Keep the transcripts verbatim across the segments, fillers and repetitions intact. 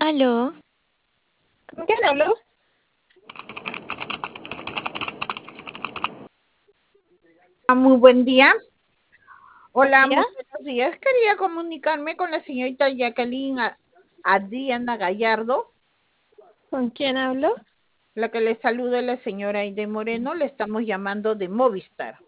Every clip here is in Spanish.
Aló, ¿Con quién hablo? Ah, Muy buen día. Buen Hola, día. muy buenos días. Quería comunicarme con la señorita Jacqueline A- Adriana Gallardo, ¿Con quién hablo? la que le saluda la señora Aide Moreno. Le estamos llamando de Movistar.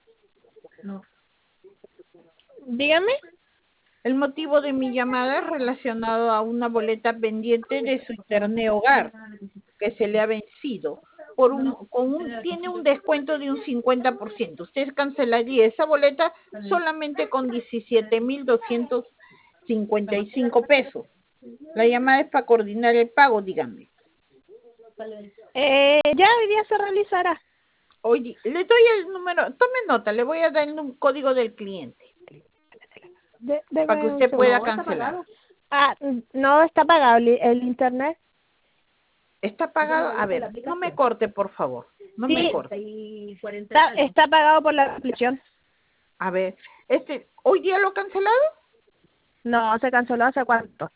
Dígame. El motivo de mi llamada es relacionado a una boleta pendiente de su internet hogar que se le ha vencido. Por un, con un, tiene un descuento de un cincuenta por ciento. Usted cancelaría esa boleta solamente con diecisiete mil doscientos cincuenta y cinco pesos. La llamada es para coordinar el pago, dígame. Eh, ya hoy día se realizará. Oye, le doy el número, tome nota, le voy a dar el código del cliente De, para que deme un usted segundo. pueda cancelar. Ah, no está pagado el, el internet. ¿Está pagado? A ver, no me corte, por favor. No me Sí, corte. está, está pagado por la aplicación. A ver, este, ¿hoy día lo ha cancelado? No, se canceló hace cuánto.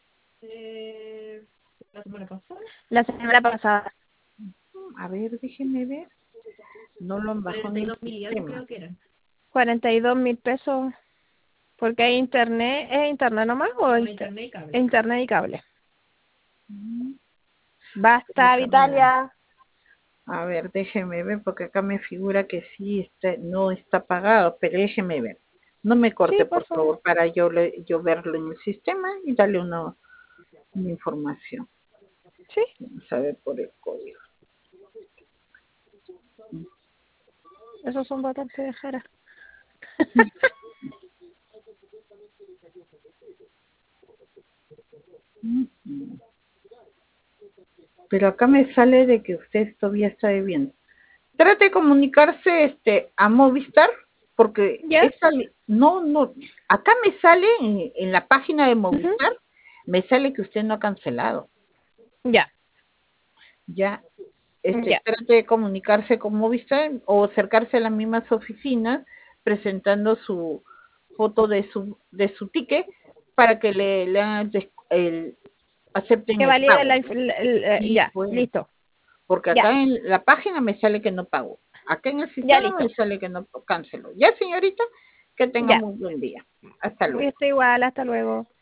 La semana pasada. A ver, déjeme ver. No lo han bajado en el sistema. cuarenta y dos mil pesos. Porque hay internet, ¿es internet nomás o No, inter- internet y cable. internet y cable? Mm, Basta, déjame ver. Vitalia. A ver, déjeme ver, porque acá me figura que sí está, no está pagado, pero déjeme ver. No me corte, Sí, por por favor. favor, para yo, le, yo verlo en el sistema y darle una, una información. Sí. Vamos a ver por el código. Esos son bastante de jara. Ujú. Pero acá me sale de que usted todavía está debiendo. Trate de comunicarse este a Movistar, porque ¿Ya? esta li- no, no, acá me sale en, en la página de Ujú. Movistar, me sale que usted no ha cancelado. Ya. Ya, este, Ya. trate de comunicarse con Movistar o acercarse a las mismas oficinas presentando su foto de su de su ticket para que le, le hagan des- el, acepten Que el valide la, pago. inf- el- el- eh, Sí, ya, pues, listo. porque Ya, acá en la página me sale que no pago. Acá en el ya sistema me listo. sale que no canceló. Ya, señorita, que tenga Ya. muy buen día. Hasta luego. Esto igual, hasta luego.